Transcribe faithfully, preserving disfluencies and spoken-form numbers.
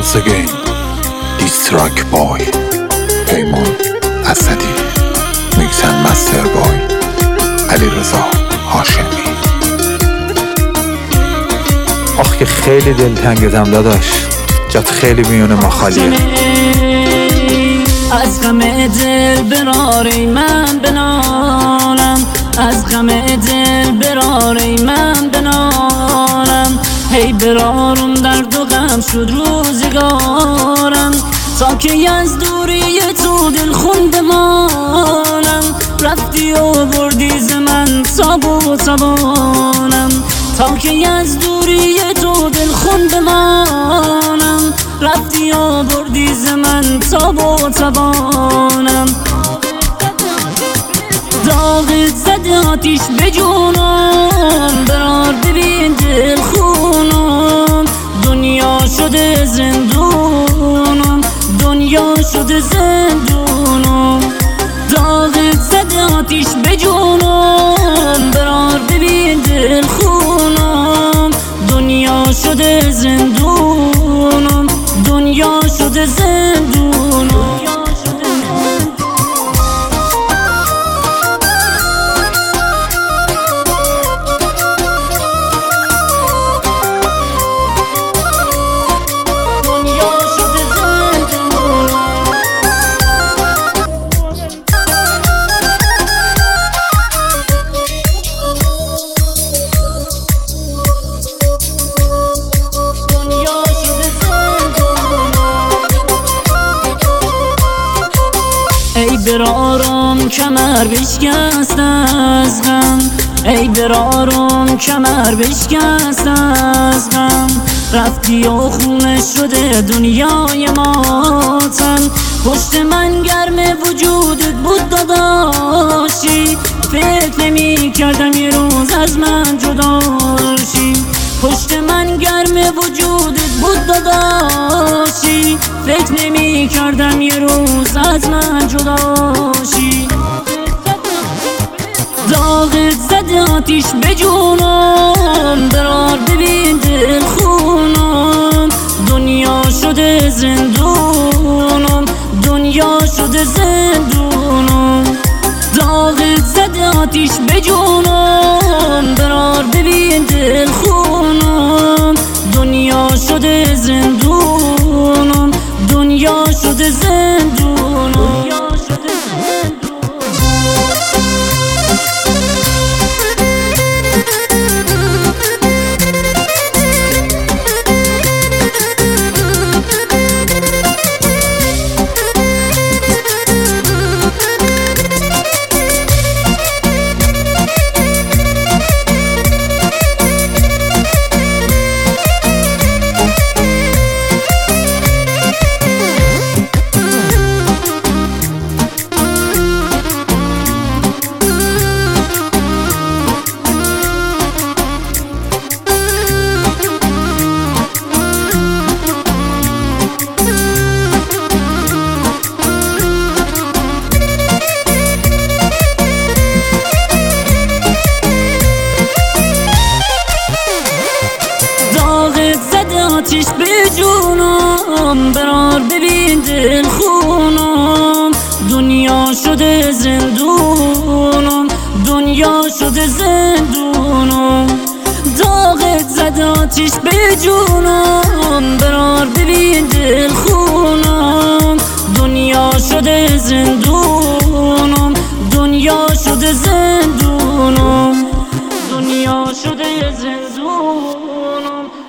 once again دیستراک بای پیمان اسدی میکس اند مستر بای علیرضا هاشمی. آخ که خیلی دلتنگتم داداش، جات خیلی میونه ما خالیه. از غم دل براره من بنالم، از غم دل براره من بنالم. هی برارم درد و غم شد روزگارم، تا که از دوری تو دل خون بمانم. رفتی و بردی ز من تاب و توانم، تا که از دوری تو دل خون بمانم. رفتی و بردی ز من تاب و توانم. داغت زده آتیش به جونم، برار ببین دل خونم. دنیا شده زندونم، دنیا شده زندونم. داغت زده آتیش به جونم، برار ببین دل خونم. دنیا شده زندونم، دنیا شده زندونم. ای برارم کمر بشکست از غم، ای برارم کمر بشکست از غم. رفتی و خونه شده دنیای ما تن. پشت من گرم وجودت بود داداشی، فکر نمی کردم یه روز از من جداشی. پشت من گرم وجودت بود داداشی، فکر نمی کردم یه روز از من جداشی. داغت زده آتیش به جونم، برار ببین دل خونم. دنیا شده زندونم، دنیا شده زندونم. داغت زده آتیش به جونم، برار ببین دل خونم. دنیا شده زندونم، دنیا شده زندونم. آتیش به جونم، برار ببین دل خونم. دنیا شده زندونم، دنیا شده زندونم. داغت زده آتیش به جونم، برار ببین دل خونم. دنیا شده زندونم، دنیا شده زندونم. دنیا شده زندونم.